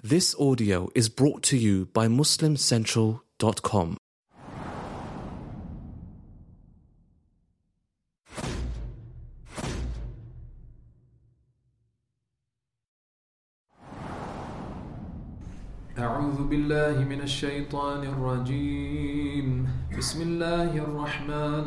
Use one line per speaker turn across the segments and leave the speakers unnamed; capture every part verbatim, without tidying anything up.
This audio is brought to you by Muslim Central dot com.
أعوذ بالله من الشيطان الرجيم بسم الله الرحمن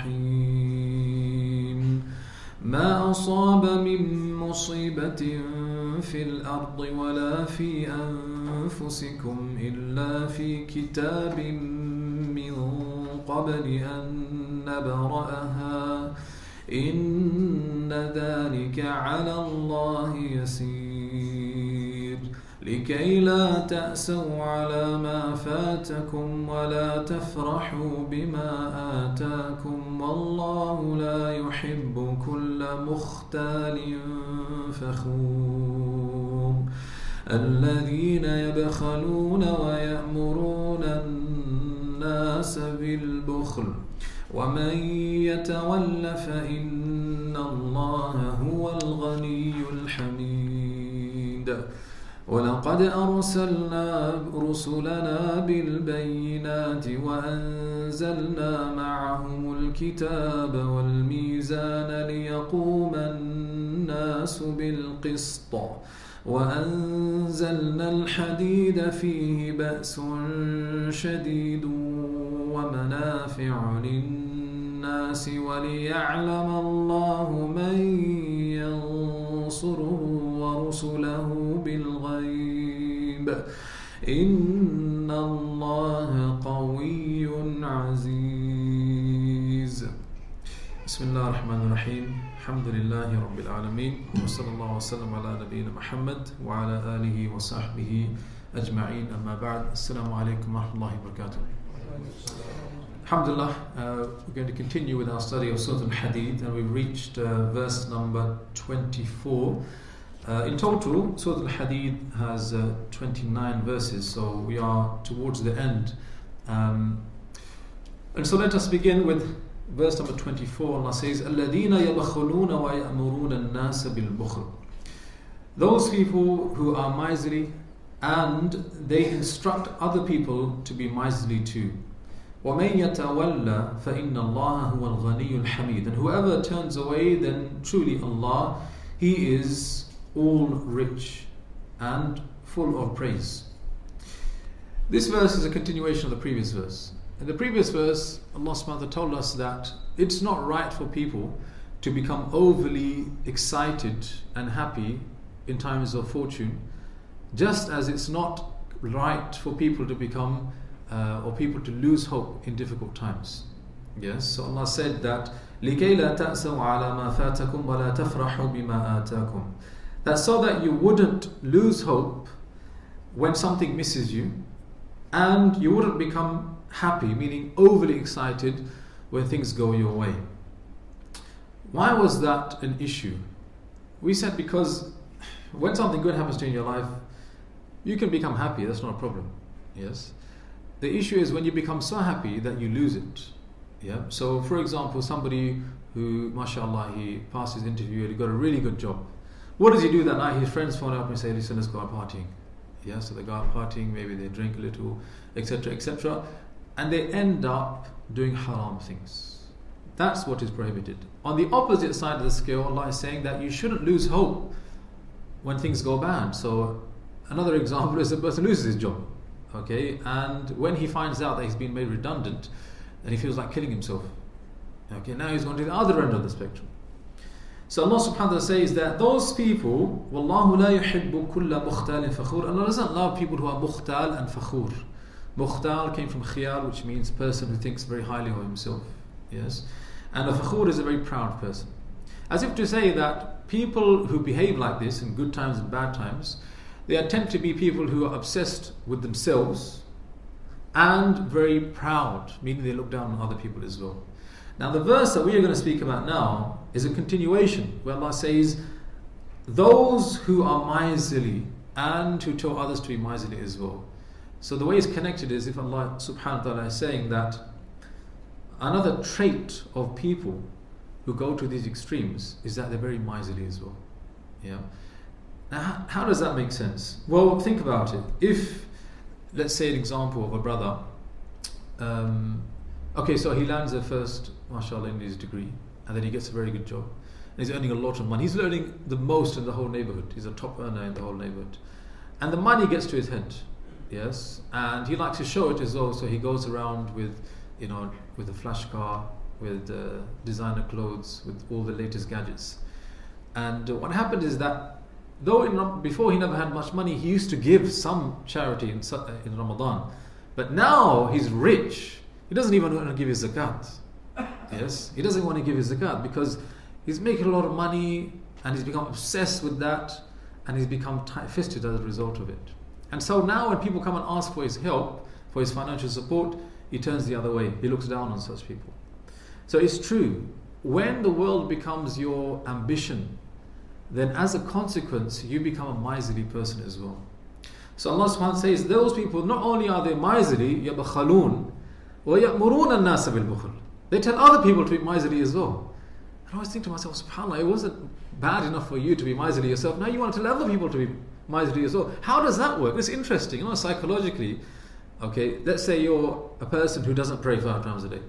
الرحيم ما أصاب من مصيبة في الأرض ولا في أنفسكم إلا في كتاب من قبل أن نبرأها إن ذلك على الله يسير لكي لا تأسوا على ما فاتكم ولا تفرحوا بما آتاكم والله لا يحب كل مختال فخور الذين يبخلون ويأمرون الناس بالبخل ومن يتول فإن الله هو الغني الحميد ولقد أرسلنا رسلنا بالبينات وأنزلنا معهم الكتاب والميزان ليقوم الناس بالقسط وأنزلنا الحديد فيه بأس شديد ومنافع للناس وليعلم الله من ينصره ورسله بالغيب إن الله قوي عزيز بسم الله الرحمن الرحيم الحمد لله رب العالمين وصلى الله وسلم على نبينا محمد وعلى آله وصحبه أجمعين أما بعد السلام عليكم ورحمة الله وبركاته. Alhamdulillah, uh, we're going to continue with our study of Surah Al-Hadid, and we've reached uh, verse number twenty-four. Uh, in total, Surah Al-Hadid has uh, twenty-nine verses, so we are towards the end. Um, and so let us begin with verse number twenty-four. Allah says, الَّذِينَ يَبَخُلُونَ وَيَأْمُرُونَ النَّاسَ بِالْبُخْلِ. Those people who are miserly and they instruct other people to be miserly too. وَمَنْ يَتَوَلَّ فَإِنَّ اللَّهَ هُوَ الْغَنِيُّ الْحَمِيدُ. And whoever turns away, then truly Allah, He is all rich and full of praise. This verse is a continuation of the previous verse. In the previous verse, Allah subhanahu wa ta'ala told us that it's not right for people to become overly excited and happy in times of fortune, just as it's not right for people to become uh, or people to lose hope in difficult times. Yes, so Allah said that لِكَيْ لَا تَأْسَوْا عَلَى مَا فَاتَكُمْ وَلَا تَفْرَحُوا بِمَا آتَاكُمْ. That's so that you wouldn't lose hope when something misses you, and you wouldn't become happy, meaning overly excited when things go your way. Why was that an issue? We said because when something good happens to you in your life, you can become happy, that's not a problem. Yes. The issue is when you become so happy that you lose it. Yeah. So for example, somebody who, mashallah, he passed his interview and he got a really good job. What does he do that night? His friends phone up and say, listen, let's go out partying. Yeah, so they go out partying, maybe they drink a little, et cetera, et cetera. And they end up doing haram things. That's what is prohibited. On the opposite side of the scale, Allah is saying that you shouldn't lose hope when things go bad. So another example is a person loses his job. Okay, and when he finds out that he's been made redundant, and he feels like killing himself. Okay, now he's going to the other end of the spectrum. So Allah subhanahu wa ta'ala says that those people, وَاللَّهُ لَا يُحِبُّ كُلَّ مُخْتَالٍ فَخُورٍ. Allah doesn't love people who are mukhtal and fakhur. Mukhtal came from khiyal, which means person who thinks very highly of himself. Yes, and a fakhur is a very proud person. As if to say that people who behave like this in good times and bad times, they tend to be people who are obsessed with themselves and very proud, meaning they look down on other people as well. Now the verse that we are going to speak about now is a continuation where Allah says, those who are miserly and who tell others to be miserly as well. So the way it's connected is if Allah subhanahu wa ta'ala is saying that another trait of people who go to these extremes is that they're very miserly as well. Yeah. Now, how does that make sense? Well, think about it. If, let's say, an example of a brother, um, okay, so he lands a first, mashallah, in his degree, and then he gets a very good job, and he's earning a lot of money. He's earning the most in the whole neighborhood. He's a top earner in the whole neighborhood. And the money gets to his head, yes, and he likes to show it as well, so he goes around with, you know, with a flash car, with uh, designer clothes, with all the latest gadgets. And uh, what happened is that though in, before he never had much money, he used to give some charity in, in Ramadan. But now he's rich. He doesn't even want to give his zakat. Yes, he doesn't want to give his zakat because he's making a lot of money and he's become obsessed with that and he's become tight-fisted as a result of it. And so now when people come and ask for his help, for his financial support, he turns the other way. He looks down on such people. So it's true. When the world becomes your ambition, then as a consequence, you become a miserly person as well. So Allah subhanahu wa ta'ala says, those people, not only are they miserly, يَبْخَلُونَ وَيَأْمُرُونَ النَّاسَ بِالْبُخْلِ. They tell other people to be miserly as well. And I always think to myself, subhanAllah, it wasn't bad enough for you to be miserly yourself. Now you want to tell other people to be miserly as well. How does that work? It's interesting, you know, psychologically. Okay, let's say you're a person who doesn't pray five times a day.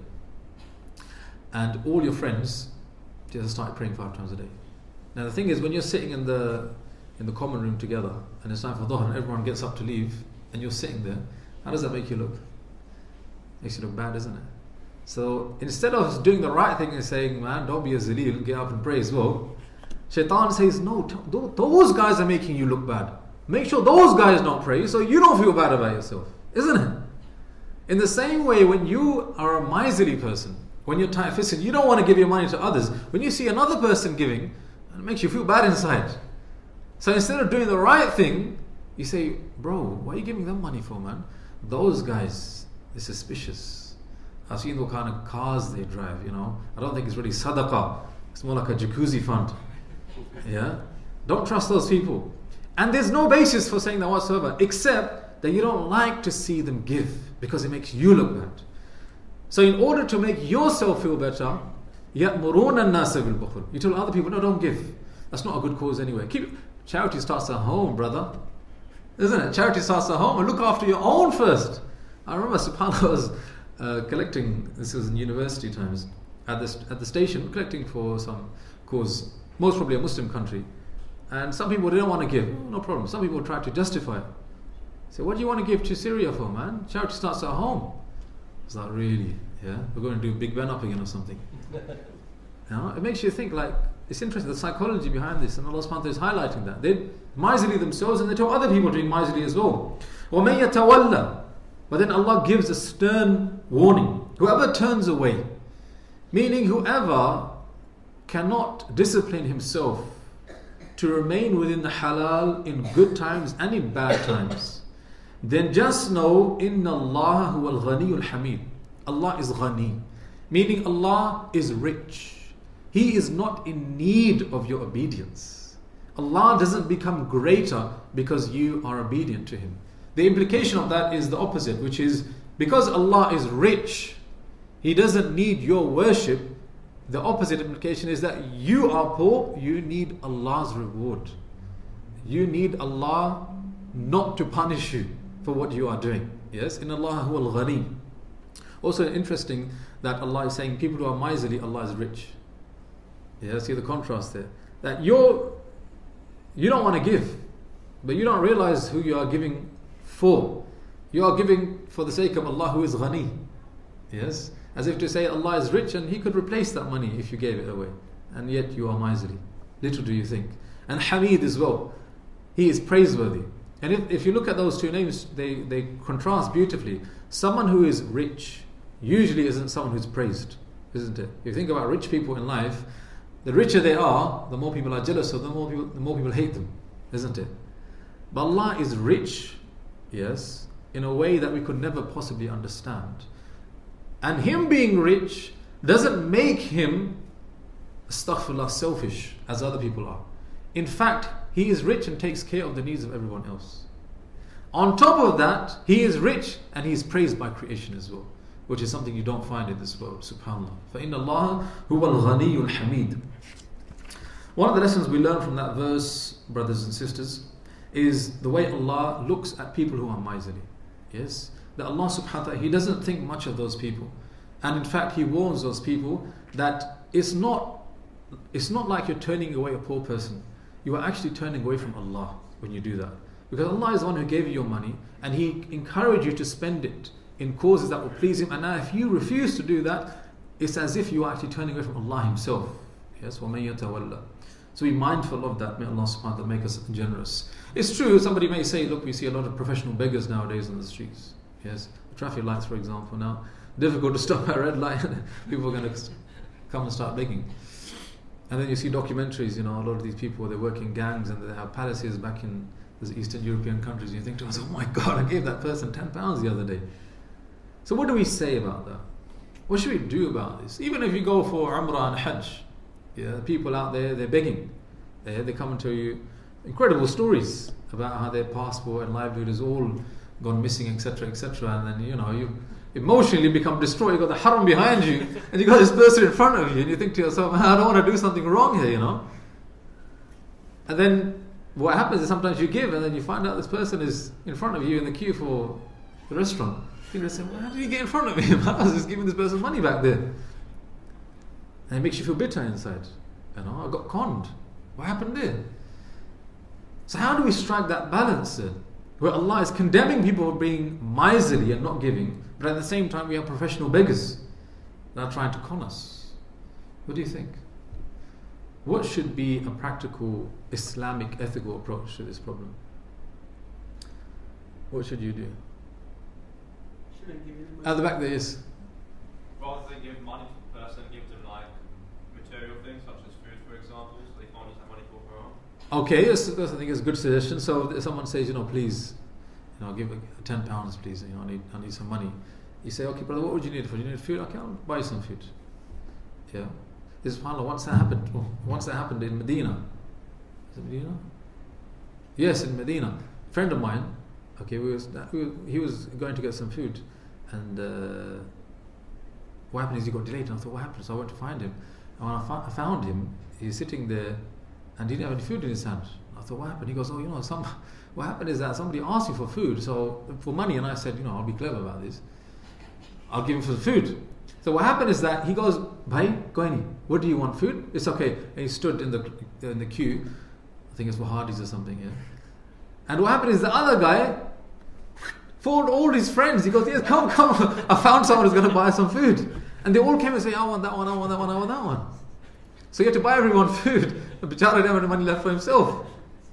And all your friends just start praying five times a day. Now the thing is, when you're sitting in the in the common room together and it's time for dhuhr and everyone gets up to leave and you're sitting there, how does that make you look? Makes you look bad, doesn't it? So instead of doing the right thing and saying, man, don't be a zalil, get up and pray as well, Shaitan says, no, t- those guys are making you look bad. Make sure those guys don't pray so you don't feel bad about yourself, isn't it? In the same way, when you are a miserly person, when you're tight-fisted, you don't want to give your money to others. When you see another person giving, it makes you feel bad inside. So instead of doing the right thing, you say, bro, why are you giving them money for, man? Those guys, they're suspicious. I've seen what kind of cars they drive, you know. I don't think it's really sadaqah. It's more like a jacuzzi fund. Yeah? Don't trust those people. And there's no basis for saying that whatsoever, except that you don't like to see them give because it makes you look bad. So in order to make yourself feel better, يَأْمُرُونَ النَّاسَ بِالْبُخْلِ. You tell other people, no, don't give. That's not a good cause anyway. Keep Charity starts at home, brother. Isn't it? Charity starts at home, and look after your own first. I remember subhanAllah was uh, collecting, this was in university times, at the, at the station, collecting for some cause, most probably a Muslim country. And some people didn't want to give. Oh, no problem. Some people tried to justify it. So what do you want to give to Syria for, man? Charity starts at home. It's like, really? Yeah? We're going to do Big Ben up again or something. You know? It makes you think, like, it's interesting, the psychology behind this, and Allah subhanahu wa ta'ala is highlighting that. They're miserly themselves and they tell other people to be miserly as well. وَمَن يَتَوَلَّى. But then Allah gives a stern warning. Whoever turns away, meaning whoever cannot discipline himself to remain within the halal in good times and in bad times, then just know, إِنَّ اللَّهَ هُوَ الْغَنِيُّ الْحَمِيدُ. Allah is ghani, meaning Allah is rich. He is not in need of your obedience. Allah doesn't become greater because you are obedient to Him. The implication of that is the opposite, which is because Allah is rich, He doesn't need your worship. The opposite implication is that you are poor, you need Allah's reward. You need Allah not to punish you for what you are doing. Yes, in Allah huwa al-ghani. Also interesting that Allah is saying people who are miserly, Allah is rich. Yeah, see the contrast there. That you're, you don't want to give, but you don't realize who you are giving for. You are giving for the sake of Allah who is ghani. Yes, as if to say Allah is rich and He could replace that money if you gave it away. And yet you are miserly. Little do you think. And Hamid as well. He is praiseworthy. And if, if you look at those two names, they, they contrast beautifully. Someone who is rich usually isn't someone who's praised, isn't it? If you think about rich people in life, the richer they are, the more people are jealous of them, the more people, the more people hate them, isn't it? But Allah is rich, yes, in a way that we could never possibly understand. And Him being rich doesn't make Him, astaghfirullah, selfish as other people are. In fact, He is rich and takes care of the needs of everyone else. On top of that, He is rich and He is praised by creation as well, which is something you don't find in this world, subhanAllah. فَإِنَّ اللَّهَ هُوَ الْغَنِيُّ الْحَمِيدُ. One of the lessons we learn from that verse, brothers and sisters, is the way Allah looks at people who are miserly. Yes? That Allah subhanahu wa ta'ala, He doesn't think much of those people. And in fact, He warns those people that it's not, it's not like you're turning away a poor person. You are actually turning away from Allah when you do that. Because Allah is the one who gave you your money, and He encouraged you to spend it in causes that will please Him. And now if you refuse to do that, it's as if you are actually turning away from Allah Himself. Yes, وَمَن يَتَوَلَّى. So be mindful of that. May Allah subhanahu wa ta'ala make us generous. It's true, somebody may say, look, we see a lot of professional beggars nowadays on the streets. Yes, traffic lights, for example, now difficult to stop at a red light. People are going to come and start begging. And then you see documentaries, you know, a lot of these people, they work in gangs and they have palaces back in the Eastern European countries. And you think to yourself, oh my God, I gave that person ten pounds the other day. So what do we say about that? What should we do about this? Even if you go for Umrah and Hajj, yeah, people out there, they're begging. They, they come and tell you incredible stories about how their passport and livelihood is all gone missing, et cetera, et cetera. And then, you know, you emotionally become destroyed. You've got the haram behind you, and you've got this person in front of you, and you think to yourself, I don't want to do something wrong here, you know. And then what happens is sometimes you give, and then you find out this person is in front of you in the queue for the restaurant. People say, well, how did you get in front of me? I was just giving this person money back there. And it makes you feel bitter inside. You know, I got conned. What happened there? So how do we strike that balance then? Where Allah is condemning people for being miserly and not giving, but at the same time we have professional beggars that are trying to con us. What do you think? What should be a practical Islamic ethical approach to this problem? What should you do?
Should I give you the
At the back there is.
Rather than give money to the person, give them like material things such as food, for example, so they can't use that money for Quran.
Okay, yes, that's, I think it's a good suggestion. So if someone says, you know, please, you know, give ten pounds, please. You know, I need, I need some money. You say, okay, brother, what would you need for? You need food? Okay, I'll buy you some food. Yeah. This subhanAllah, once that happened, once that happened in Medina. Is it Medina? Yes, in Medina. A friend of mine, okay, we was, we were, he was going to get some food, and uh, what happened is he got delayed, and I thought, what happened? So I went to find him, and when I, fa- I found him, he's sitting there, and he didn't have any food in his hand. I thought, what happened? He goes, oh, you know, some, what happened is that somebody asked you for food, so for money, and I said, you know, I'll be clever about this. I'll give him for the food. So what happened is that he goes, Bhai, Koini, what do you want? Food? It's okay. And he stood in the in the queue. I think it's for Hardee's or something, yeah. And what happened is the other guy phoned all his friends. He goes, yes, come, come. I found someone who's going to buy some food. And they all came and say, I want that one, I want that one, I want that one. So he had to buy everyone food. The Bichara didn't have any money left for himself.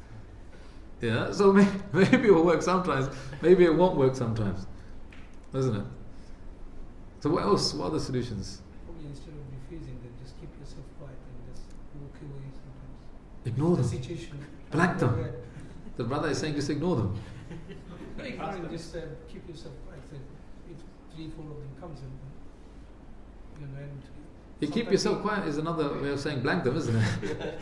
Yeah, so maybe, maybe it will work sometimes. Maybe it won't work sometimes. Isn't it? So what else? What other solutions?
Probably instead of refusing, then just keep yourself quiet and just walk away sometimes.
Ignore
The
them.
situation.
Blank them.
Where-
The brother is saying just ignore them.
No, you can't just uh, keep yourself quiet. Then if three, four of them comes in, you know, and
You keep
sometimes
yourself
you-
quiet is another way of saying blank them, isn't it?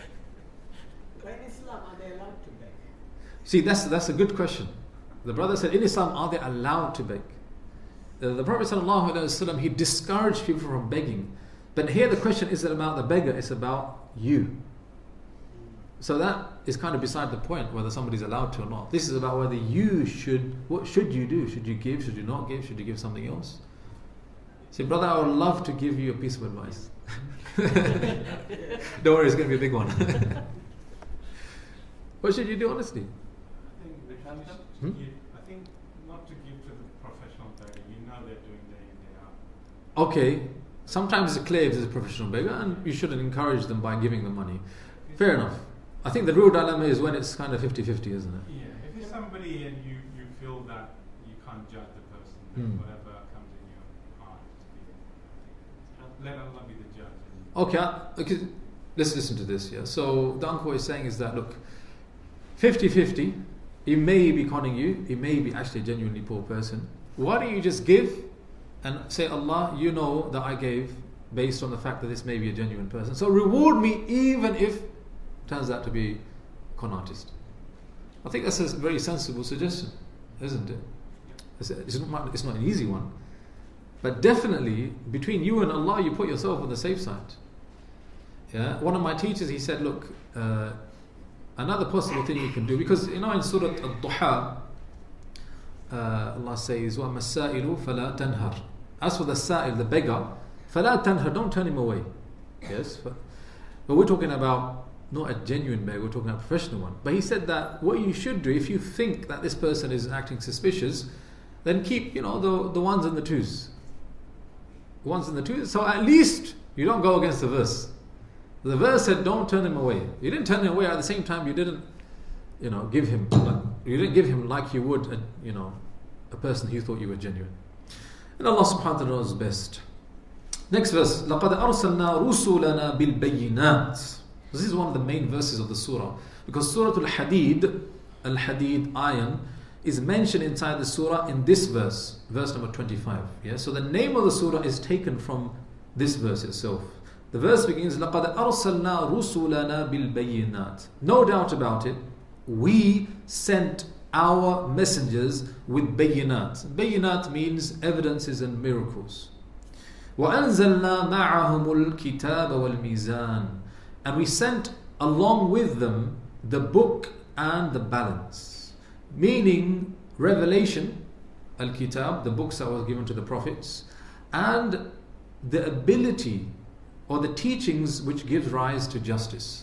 But in Islam, are they allowed to beg?
See, that's that's a good question. The brother said, in Islam, are they allowed to beg? The, the Prophet ﷺ, he discouraged people from begging. But here the question isn't about the beggar, it's about you. So that is kind of beside the point, whether somebody's allowed to or not. This is about whether you should, what should you do? Should you give? Should you not give? Should you give something else? Say, brother, I would love to give you a piece of advice. Don't worry, it's going to be a big one. What should you do, honestly?
I think, they have to
Hmm?
give- I think not to give to the professional beggar. You know they're doing day in, day out.
Okay, sometimes it's clear if there's a professional beggar, and you shouldn't encourage them by giving them money. Fair enough. I think the real dilemma is when it's kind of fifty-fifty, isn't it?
Yeah, if it's somebody and you, you feel that you can't judge the person, then
Hmm.
whatever comes in your heart, give. Let Allah be the judge. And
Okay, I- okay, let's listen to this, yeah. So the uncle is saying is that, look, fifty-fifty, he may be conning you, he may be actually a genuinely poor person. Why don't you just give and say, Allah, you know that I gave based on the fact that this may be a genuine person. So reward me even if it turns out to be a con artist. I think that's a very sensible suggestion, isn't it? It's, it's, not, it's not an easy one. But definitely, between you and Allah, you put yourself on the safe side. Yeah, one of my teachers, he said, look, uh, another possible thing you can do, because you know in Surah Al-Duha, uh, Allah says, وَأَمَّا السَّائِلُ فَلَا تَنْهَرْ. As for the sa'il, the beggar, فَلَا تَنْهَرْ, don't turn him away. Yes, but, but we're talking about not a genuine beggar, we're talking about a professional one. But he said that what you should do, if you think that this person is acting suspicious, then keep, you know, the, the ones and the twos. The ones and the twos. So at least you don't go against the verse. The verse said, don't turn him away. You didn't turn him away. At the same time, you didn't, you know, give him, like, you didn't give him like you would, a, you know, a person who thought you were genuine. And Allah subhanahu wa ta'ala knows best. Next verse. لَقَدْ أَرْسَلْنَا رُسُلَنَا بِالْبَيِّنَاتِ. This is one of the main verses of the surah, because Surah Al-Hadid, Al-Hadid Ayan, is mentioned inside the surah in this verse, verse number twenty-five. Yeah? So the name of the surah is taken from this verse itself. The verse begins, لَقَدْ أَرْسَلْنَا رُسُلَنَا بِالْبَيِّنَاتِ. No doubt about it, we sent our messengers with bayinat. Bayinat means evidences and miracles. وَأَنزَلْنَا مَعَهُمُ الْكِتَابَ وَالْمِيزَانِ. And we sent along with them the book and the balance. Meaning revelation, al-kitab, the books that was given to the prophets, and the ability or the teachings which gives rise to justice.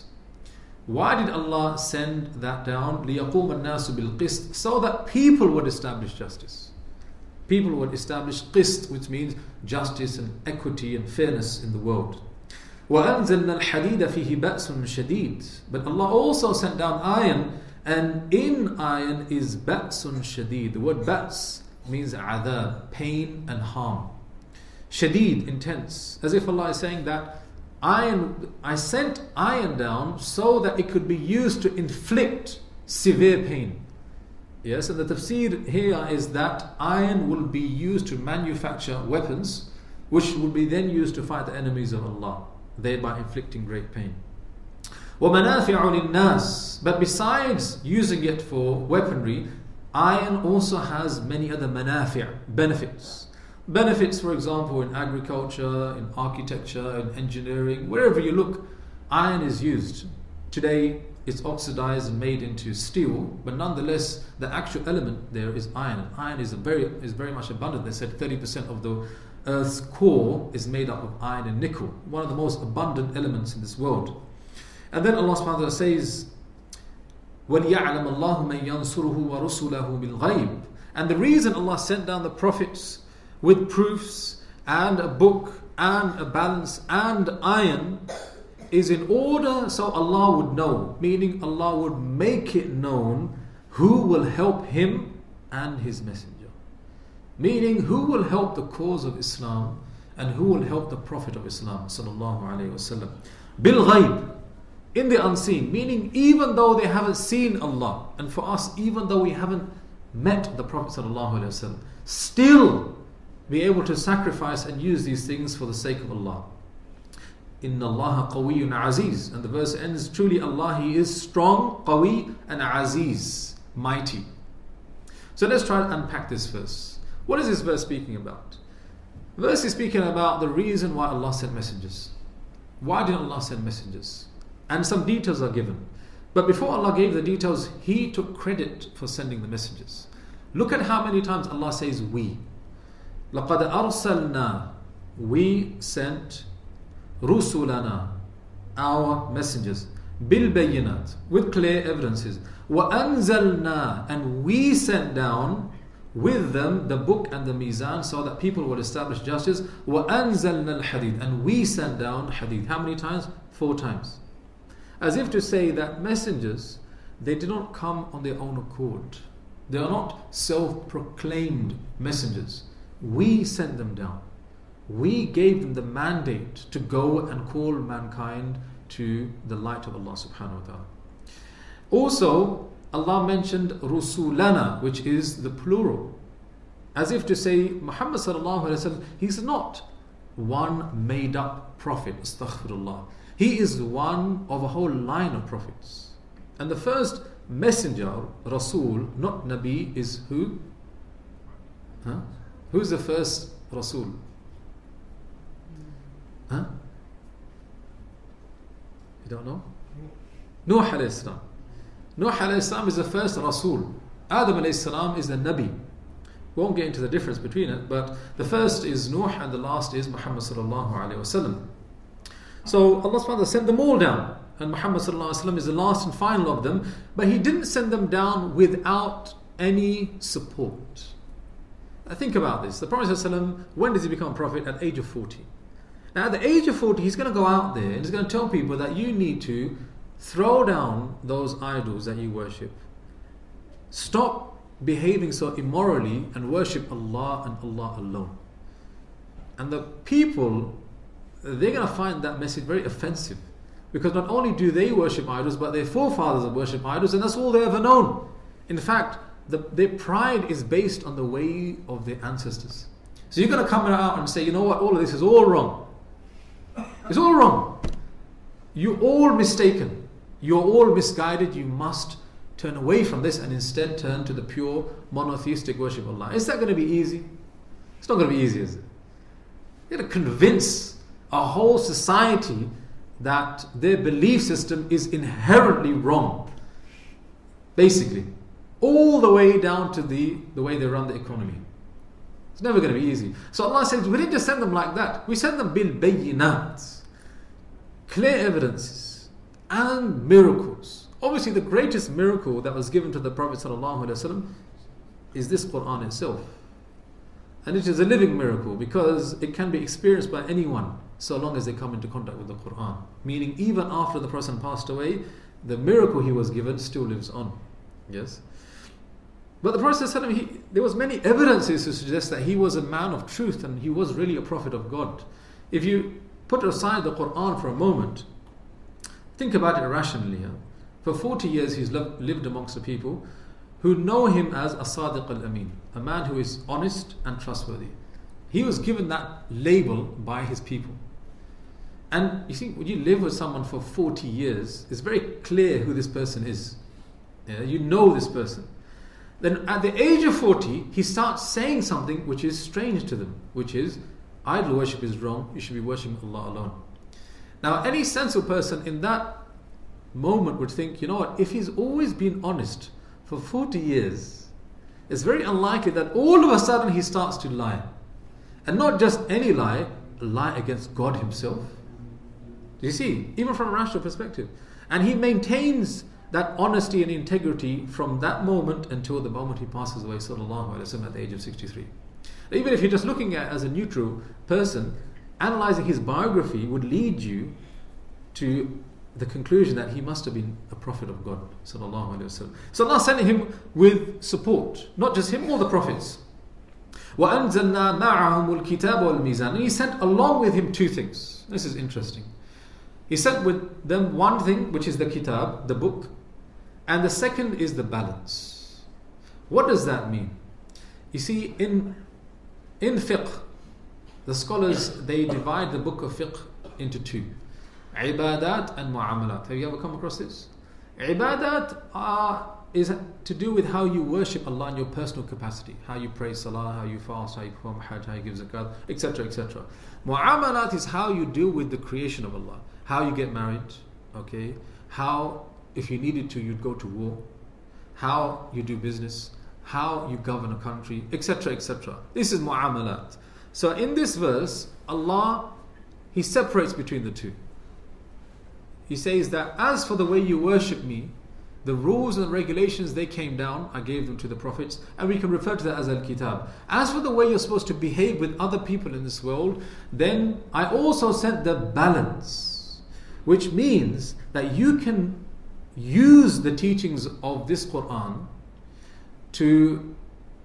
Why did Allah send that down? لِيَقُومَ النَّاسُ بِالْقِسْطِ. So that people would establish justice. People would establish qist, which means justice and equity and fairness in the world. وَأَنزَلْنَا الْحَدِيدَ فِيهِ بَأْسٌ شَدِيدٌ. But Allah also sent down iron, and in iron is بَأْسٌ شَدِيد. The word ba's means adab, pain and harm. Shadid, intense. As if Allah is saying that iron, I sent iron down so that it could be used to inflict severe pain. Yes, and the tafsir here is that iron will be used to manufacture weapons, which will be then used to fight the enemies of Allah, thereby inflicting great pain. وَمَنَافِعُ لِلنَّاسِ. But besides using it for weaponry, iron also has many other manafi', benefits. Benefits, for example, in agriculture, in architecture, in engineering, wherever you look, iron is used. Today, it's oxidized and made into steel, but nonetheless, the actual element there is iron. And iron is a very is very much abundant. They said thirty percent of the Earth's core is made up of iron and nickel, one of the most abundant elements in this world. And then Allah subhanahu wa ta'ala says, وَلِيَعْلَمَ اللَّهُ مَنْ يَنْصُرُهُ وَرُسُلَهُ بِالْغَيْبِ. And the reason Allah sent down the prophets with proofs and a book and a balance and iron is in order so Allah would know, meaning Allah would make it known who will help him and his messenger, meaning who will help the cause of Islam and who will help the Prophet of Islam sallallahu alaihi wasallam. Bil ghaib, in the unseen, meaning even though they haven't seen Allah, and for us even though we haven't met the Prophet sallallahu alaihi wasallam, still be able to sacrifice and use these things for the sake of Allah. Inna Allah qawiyyun aziz. And the verse ends, truly Allah, He is strong, qawi, and aziz, mighty. So let's try to unpack this verse. What is this verse speaking about? The verse is speaking about the reason why Allah sent messengers. Why did Allah send messengers? And some details are given. But before Allah gave the details, He took credit for sending the messengers. Look at how many times Allah says we. لَقَدْ أَرْسَلْنَا. We sent رُسُلَنَا, our messengers, بِالْبَيِّنَاتِ, with clear evidences. وَأَنزَلْنَا. And we sent down with them the book and the mizan so that people would establish justice. وَأَنزَلْنَا الْحَدِيدِ. And we sent down hadith. How many times? Four times. As if to say that messengers, they did not come on their own accord. They are not self-proclaimed messengers. We sent them down. We gave them the mandate to go and call mankind to the light of Allah subhanahu wa ta'ala. Also, Allah mentioned Rusulana, which is the plural. As if to say, Muhammad sallallahu alayhi wa sallam, he's not one made up prophet, astaghfirullah. He is one of a whole line of prophets. And the first messenger, Rasul, not Nabi, is who? Huh? Who's the first Rasul? Huh? You don't know? Nuh alayhi salam. Nuh alayhi salam is the first Rasul. Adam alayhi salam is the Nabi. We won't get into the difference between it, but the first is Nuh and the last is Muhammad sallallahu alayhi wasallam. So Allah subhanahu wa ta'ala sent them all down, and Muhammad sallallahu alayhi wasallam is the last and final of them, but he didn't send them down without any support. Now think about this. The Prophet sallallahu alayhi wasallam, when does he become prophet? At the age of forty. Now at the age of forty, he's going to go out there and he's going to tell people that you need to throw down those idols that you worship. Stop behaving so immorally and worship Allah and Allah alone. And the people, they're going to find that message very offensive, because not only do they worship idols, but their forefathers have worshipped idols, and that's all they ever known. In fact, the, their pride is based on the way of their ancestors. So you're going to come out and say, you know what, all of this is all wrong. It's all wrong. You're all mistaken. You're all misguided. You must turn away from this and instead turn to the pure monotheistic worship of Allah. Is that going to be easy? It's not going to be easy, is it? You're going to convince a whole society that their belief system is inherently wrong. Basically. All the way down to the, the way they run the economy. It's never going to be easy. So Allah says, we didn't just send them like that. We send them bil bayyinat. Clear evidences and miracles. Obviously, the greatest miracle that was given to the Prophet ﷺ is this Quran itself. And it is a living miracle because it can be experienced by anyone so long as they come into contact with the Quran. Meaning, even after the person passed away, the miracle he was given still lives on. Yes? But the Prophet ﷺ, he, there was many evidences to suggest that he was a man of truth and he was really a prophet of God. If you put aside the Quran for a moment, think about it rationally. Huh? For forty years he's lived amongst the people who know him as as-Sadiq al-Amin, a man who is honest and trustworthy. He was given that label by his people. And you see, when you live with someone for forty years, it's very clear who this person is. Yeah, you know this person. Then at the age of forty, he starts saying something which is strange to them, which is, idol worship is wrong, you should be worshipping Allah alone. Now, any sensible person in that moment would think, you know what, if he's always been honest for forty years, it's very unlikely that all of a sudden he starts to lie. And not just any lie, a lie against God himself. Do you see? Even from a rational perspective. And he maintains that honesty and integrity from that moment until the moment he passes away, sallallahu alaihi wasallam, at the age of sixty-three. Even if you're just looking at it as a neutral person, analyzing his biography would lead you to the conclusion that he must have been a prophet of God, sallallahu alaihi wasallam. So Allah sent him with support, not just him, all the prophets. وَأَنزَلْنَا مَعَهُمُ الْكِتَابَ وَالْمِيزَانَ. And he sent along with him two things. This is interesting. He sent with them one thing, which is the kitab, the book, and the second is the balance. What does that mean? You see, in in fiqh, the scholars, they divide the book of fiqh into two. Ibadat and mu'amalat. Have you ever come across this? Ibadat are, is to do with how you worship Allah in your personal capacity. How you pray salah, how you fast, how you perform hajj, how you give zakat, et cetera, et cetera. Mu'amalat is how you deal with the creation of Allah. How you get married, okay? How, if you needed to, you'd go to war. How you do business. How you govern a country, et cetera, et cetera. This is mu'amalat. So in this verse, Allah, He separates between the two. He says that as for the way you worship me, the rules and regulations, they came down, I gave them to the prophets, and we can refer to that as al-kitab. As for the way you're supposed to behave with other people in this world, then I also sent the balance, which means that you can use the teachings of this Quran to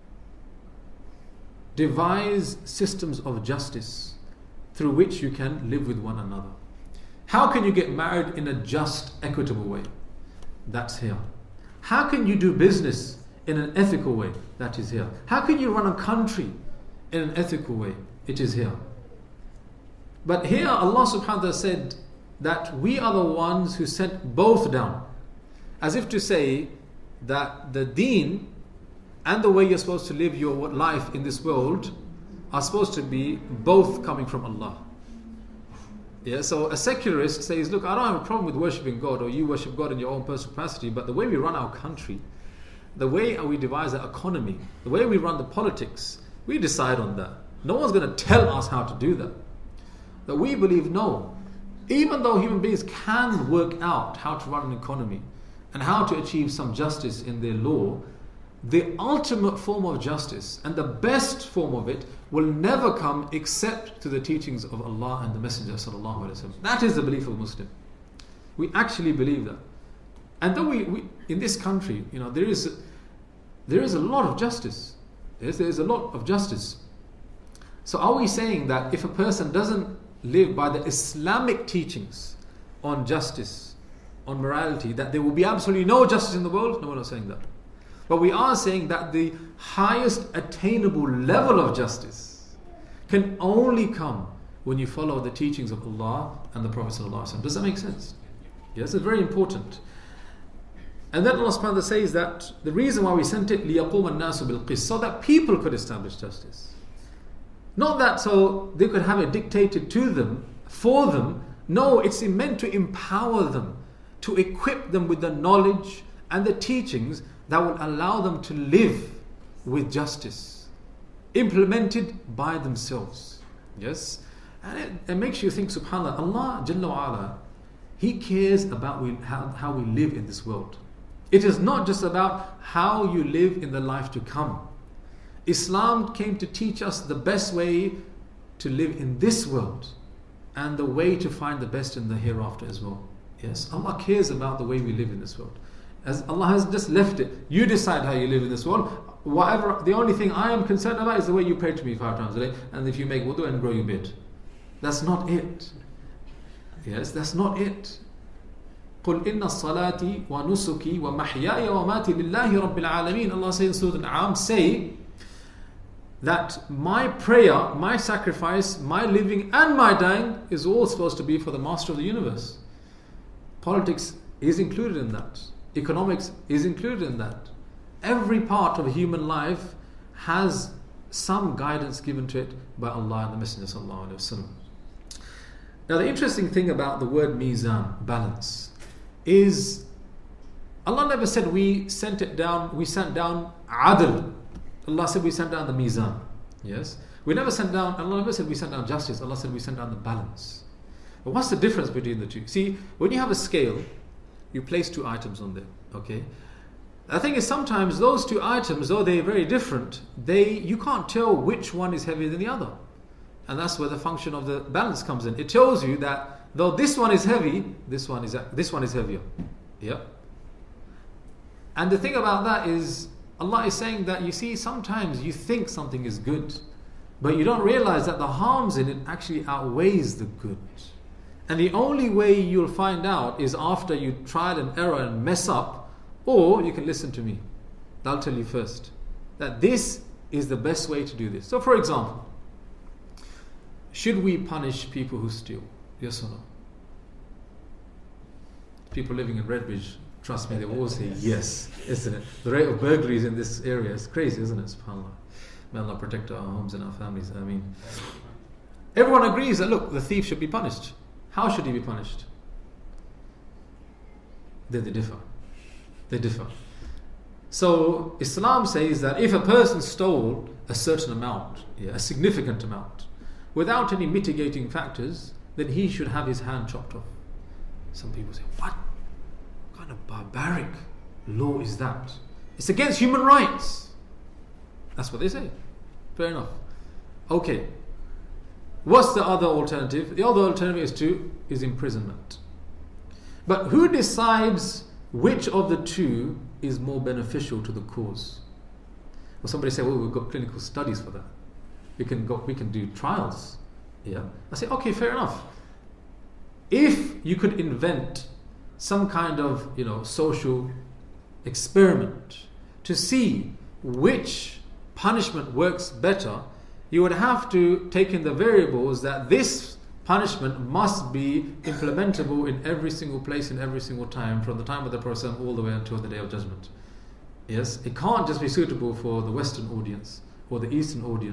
devise systems of justice through which you can live with one another. How can you get married in a just, equitable way? That's here. How can you do business in an ethical way? That is here. How can you run a country in an ethical way? It is here. But here Allah subhanahu wa ta'ala said that we are the ones who sent both down. As if to say that the deen and the way you're supposed to live your life in this world are supposed to be both coming from Allah. Yeah, so a secularist says, look, I don't have a problem with worshipping God, or you worship God in your own personal capacity, but the way we run our country, the way we devise our economy, the way we run the politics, we decide on that. No one's going to tell us how to do that. That we believe, no. Even though human beings can work out how to run an economy and how to achieve some justice in their law, the ultimate form of justice and the best form of it will never come except to the teachings of Allah and the Messenger sallallahu alaihi wasallam. That is the belief of a Muslim. We actually believe that. And though we, we in this country, you know, there is there is a lot of justice. Yes, there is a lot of justice. So are we saying that if a person doesn't live by the Islamic teachings on justice, on morality, that there will be absolutely no justice in the world? No, we're not saying that. But we are saying that the highest attainable level of justice can only come when you follow the teachings of Allah and the Prophet ﷺ. Does that make sense? Yes, it's very important. And then Allah subhanahu wa ta'ala says that the reason why we sent it, لِيَقُومَ النَّاسُ بِالْقِسْطِ, so that people could establish justice. Not that so they could have it dictated to them, for them. No, it's meant to empower them, to equip them with the knowledge and the teachings that will allow them to live with justice, implemented by themselves. Yes? And it, it makes you think, subhanAllah, Allah Jalla wa Ala, He cares about we, how, how we live in this world. It is not just about how you live in the life to come. Islam came to teach us the best way to live in this world and the way to find the best in the hereafter as well. Yes, Allah cares about the way we live in this world. As Allah has just left it, you decide how you live in this world. Whatever, the only thing I am concerned about is the way you pray to me five times a day, and if you make wudu and grow your beard. That's not it. Yes, that's not it. قُلْ إِنَّ الصَّلَاةِ وَنُسُكِي وَمَحْيَايَ وَمَاتِ لِلَّهِ رَبِّ الْعَالَمِينَ. Allah says in Surah Al-An'am, say that my prayer, my sacrifice, my living and my dying is all supposed to be for the Master of the universe. Politics is included in that. Economics is included in that. Every part of human life has some guidance given to it by Allah and the Messenger sallallahu alaihi wasallam. Now the interesting thing about the word mizan, balance, is Allah never said we sent it down, we sent down adl. Allah said we sent down the mizan. Yes? We never sent down, Allah never said we sent down justice. Allah said we sent down the balance. But what's the difference between the two? See, when you have a scale, you place two items on there. Okay? The thing is, sometimes those two items, though they're very different, they you can't tell which one is heavier than the other. And that's where the function of the balance comes in. It tells you that though this one is heavy, this one is this one is heavier. Yeah. And the thing about that is, Allah is saying that, you see, sometimes you think something is good, but you don't realize that the harms in it actually outweighs the good. And the only way you'll find out is after you trial and error and mess up, or you can listen to me. I'll tell you first that this is the best way to do this. So for example, should we punish people who steal? Yes or no? People living in Redbridge, trust me, they will always say yes, isn't it? The rate of burglaries in this area is crazy, isn't it? SubhanAllah. May Allah protect our homes and our families. I mean, everyone agrees that, look, the thief should be punished. How should he be punished? Then they differ. They differ. So Islam says that if a person stole a certain amount, yeah, a significant amount, without any mitigating factors, then he should have his hand chopped off. Some people say, what kind of barbaric law is that? It's against human rights. That's what they say. Fair enough. Okay. What's the other alternative? The other alternative is to is imprisonment. But who decides which of the two is more beneficial to the cause? Well, somebody say, well, we've got clinical studies for that. We can go, we can do trials. Yeah. I say, okay, fair enough. If you could invent some kind of, you know, social experiment to see which punishment works better, you would have to take in the variables that this punishment must be implementable in every single place, in every single time, from the time of the Prophet all the way until the Day of Judgment. Yes, it can't just be suitable for the Western audience or the Eastern audience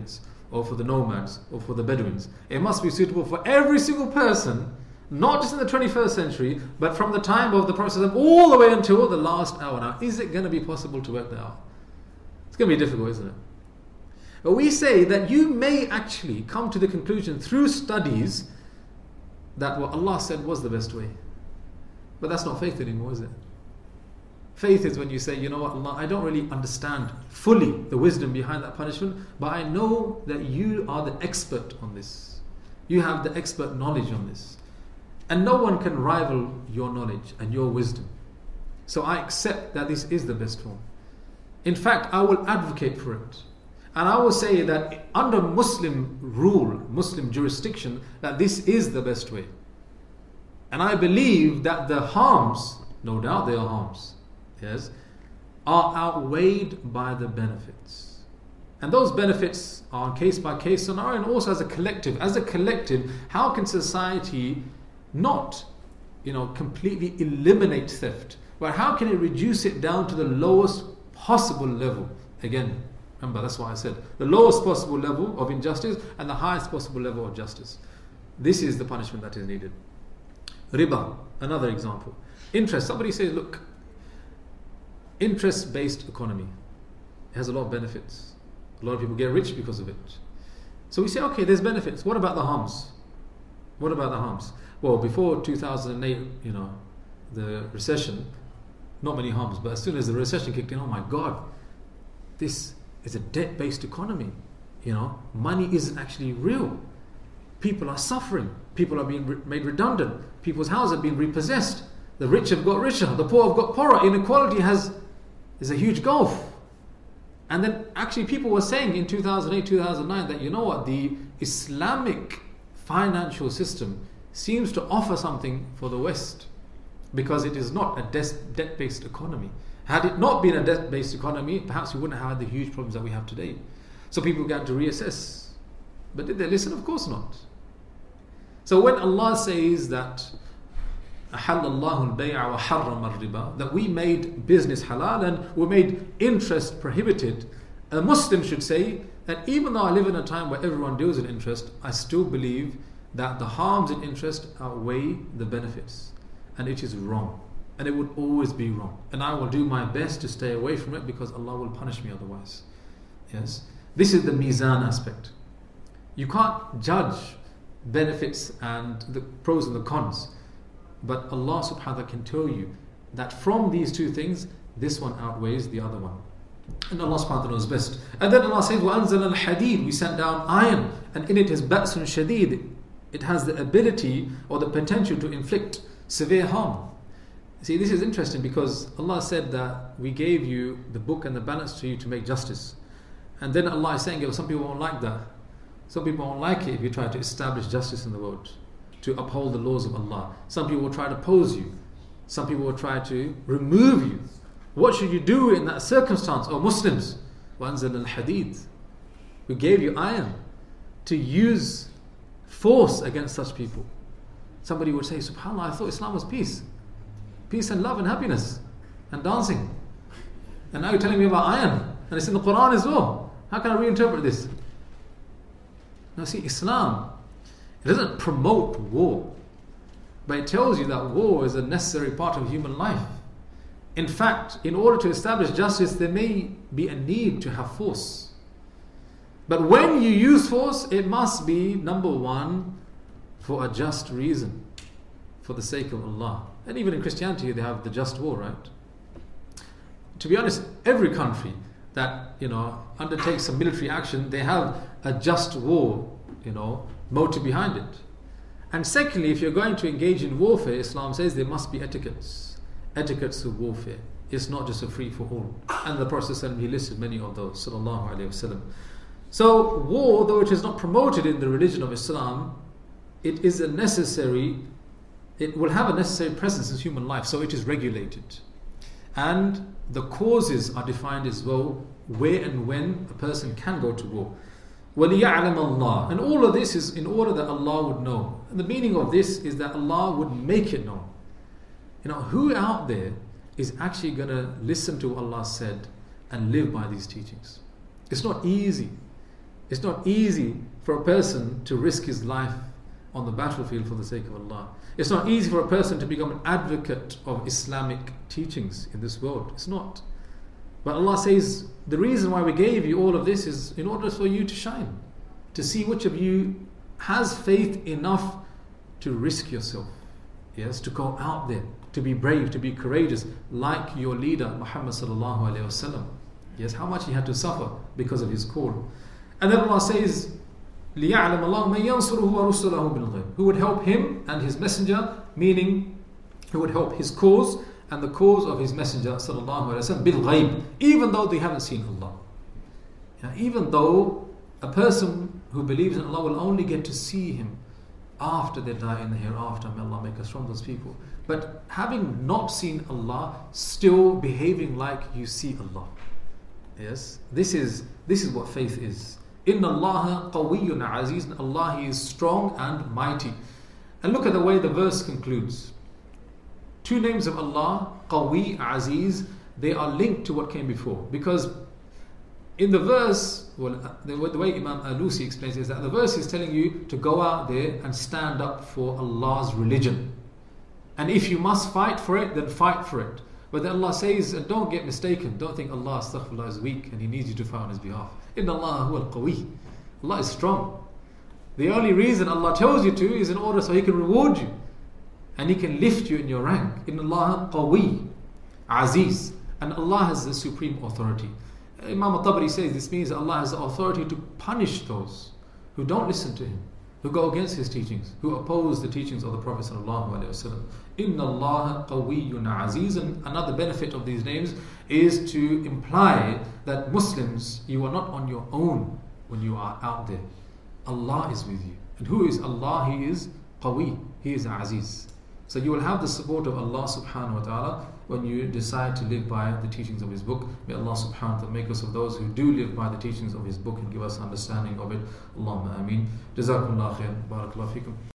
or for the nomads, or for the Bedouins. It must be suitable for every single person, not just in the twenty-first century, but from the time of the Prophet all the way until the last hour. Now, is it going to be possible to work that out? It's going to be difficult, isn't it? But we say that you may actually come to the conclusion through studies that what Allah said was the best way. But that's not faith anymore, is it? Faith is when you say, you know what, Allah, I don't really understand fully the wisdom behind that punishment, but I know that you are the expert on this. You have the expert knowledge on this. And no one can rival your knowledge and your wisdom. So I accept that this is the best form. In fact, I will advocate for it. And I will say that under Muslim rule, Muslim jurisdiction, that this is the best way. And I believe that the harms, no doubt there are harms, yes, are outweighed by the benefits. And those benefits are on case by case scenario, and also as a collective. As a collective, how can society not, you know, completely eliminate theft, but how can it reduce it down to the lowest possible level? Again, remember, that's what I said. The lowest possible level of injustice and the highest possible level of justice. This is the punishment that is needed. Riba, another example. Interest. Somebody says, look, interest-based economy, it has a lot of benefits. A lot of people get rich because of it. So we say, okay, there's benefits. What about the harms? What about the harms? Well, before two thousand eight, you know, the recession, not many harms, but as soon as the recession kicked in, oh my God, this is a debt-based economy. You know, money isn't actually real. People are suffering. People are being re- made redundant. People's houses have been repossessed. The rich have got richer. The poor have got poorer. Inequality has is a huge gulf. And then actually people were saying in two thousand eight, two thousand nine that, you know what, the Islamic financial system seems to offer something for the West, because it is not a des- debt-based economy. Had it not been a debt-based economy, perhaps we wouldn't have had the huge problems that we have today. So people began to reassess. But did they listen? Of course not. So when Allah says that أَحَلَّ اللَّهُ الْبَيْعَ وَحَرَّمَ الرِّبَى, that we made business halal and we made interest prohibited, a Muslim should say that even though I live in a time where everyone deals in interest, I still believe that the harms in interest outweigh the benefits. And it is wrong. And it would always be wrong. And I will do my best to stay away from it, because Allah will punish me otherwise. Yes. This is the mizan aspect. You can't judge benefits and the pros and the cons. But Allah subhanahu wa ta'ala can tell you that from these two things, this one outweighs the other one. And Allah subhanahu wa ta'ala knows best. And then Allah says, وَأَنزَلَ الْحَدِيدِ, we sent down iron, and in it is بَأْسٌ شَدِيدٌ. It has the ability or the potential to inflict severe harm. See, this is interesting, because Allah said that we gave you the book and the balance to you to make justice. And then Allah is saying, oh, some people won't like that. Some people won't like it if you try to establish justice in the world, to uphold the laws of Allah. Some people will try to oppose you. Some people will try to remove you. What should you do in that circumstance? Oh, Muslims, وَأَنزَلَ الْحَدِيدِ, we gave you iron to use force against such people. Somebody would say, SubhanAllah, I thought Islam was peace. Peace and love and happiness and dancing. And now you're telling me about iron. And it's in the Quran as well. How can I reinterpret this? Now see, Islam, it doesn't promote war, but it tells you that war is a necessary part of human life. In fact, in order to establish justice, there may be a need to have force. But when you use force, it must be, number one, for a just reason, for the sake of Allah. And even in Christianity, they have the just war, right? To be honest, every country that, you know, undertakes some military action, they have a just war, you know, motive behind it. And secondly, if you're going to engage in warfare, Islam says there must be etiquettes, etiquettes of warfare. It's not just a free for all. And the Prophet ﷺ, he listed many of those, sallallahu alaihi wasallam. So war, though it is not promoted in the religion of Islam, it is a necessary, it will have a necessary presence in human life, so it is regulated. And the causes are defined as well, where and when a person can go to war. وَلِيَعْلَمَ اللَّهِ, and all of this is in order that Allah would know. And the meaning of this is that Allah would make it known. You know, who out there is actually going to listen to what Allah said and live by these teachings? It's not easy. It's not easy for a person to risk his life on the battlefield for the sake of Allah. It's not easy for a person to become an advocate of Islamic teachings in this world. It's not. But Allah says, the reason why we gave you all of this is in order for you to shine, to see which of you has faith enough to risk yourself, yes, to go out there, to be brave, to be courageous, like your leader Muhammad sallallahu alaihi wasallam. Yes, how much he had to suffer because of his call. And then Allah says, لِيَعْلَمَ اللَّهُ مَنْ يَنْصُرُهُ وَرُسُلَهُ بِالْغَيْبِ, who would help him and his messenger, meaning who would help his cause and the cause of his messenger sallallahu alaihi wasallam bil-ghayb, even though they haven't seen Allah. Yeah, even though a person who believes in Allah will only get to see Him after they die in the hereafter. May Allah make us from those people. But having not seen Allah, still behaving like you see Allah. Yes, this is this is what faith is. Inna Allah qawiyyun aziz. Allah, He is strong and mighty. And look at the way the verse concludes. Two names of Allah, Qawi, Aziz, they are linked to what came before. Because in the verse, well, the, the way Imam Alusi explains it is that the verse is telling you to go out there and stand up for Allah's religion. And if you must fight for it, then fight for it. But then Allah says, and don't get mistaken, don't think Allah astaghfirullah is weak and He needs you to fight on His behalf. Inna Allah huwa al-qawi. Allah is strong. The only reason Allah tells you to is in order so He can reward you. And He can lift you in your rank. Inna Allah qawi, aziz. And Allah has the supreme authority. Imam al-Tabari says this means that Allah has the authority to punish those who don't listen to Him, who go against His teachings, who oppose the teachings of the Prophet sallallahu alaihi wasallam. Inna Allah qawiyyun aziz. And another benefit of these names is to imply that Muslims, you are not on your own when you are out there. Allah is with you. And who is Allah? He is qawi. He is aziz. So you will have the support of Allah subhanahu wa ta'ala when you decide to live by the teachings of His book. May Allah subhanahu wa ta'ala make us of those who do live by the teachings of His book and give us understanding of it. Allahumma ameen. Jazakumullah khair. Barakallahu feekum.